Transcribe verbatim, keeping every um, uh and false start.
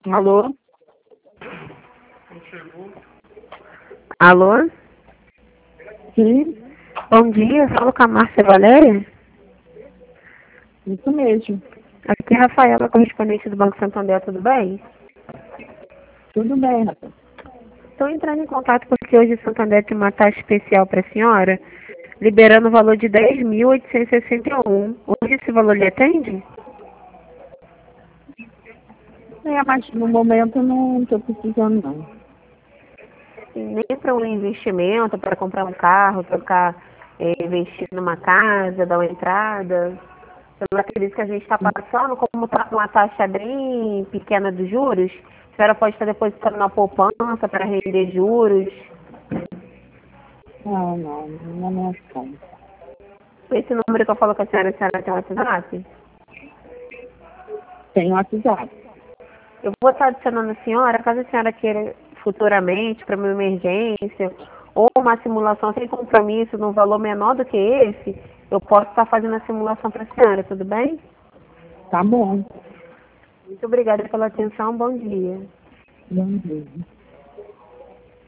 Alô? Alô? Sim, Bom dia, falo com a Márcia Valéria. isso mesmo. Aqui é a Rafaela, correspondente do Banco Santander, tudo bem? Tudo bem, rapaz. Estou entrando em contato porque hoje o Santander tem uma taxa especial para a senhora, liberando o valor de dez mil oitocentos e sessenta e um. Hoje esse valor lhe atende? É, mas no momento eu não estou precisando, não. Sim, nem para um investimento, para comprar um carro, trocar, é, investir numa casa, dar uma entrada. Pela crise que a gente está passando, como está com uma taxa bem pequena dos juros, a senhora pode estar depositando na poupança para render juros. Não, não, não é minha conta. Esse número que eu falo com a senhora, a senhora tem um WhatsApp? Tem WhatsApp. Eu vou estar adicionando a senhora, caso a senhora queira futuramente, para uma emergência, ou uma simulação sem compromisso, num valor menor do que esse, eu posso estar fazendo a simulação para a senhora, tudo bem? Tá bom. Muito obrigada pela atenção, bom dia. Bom dia.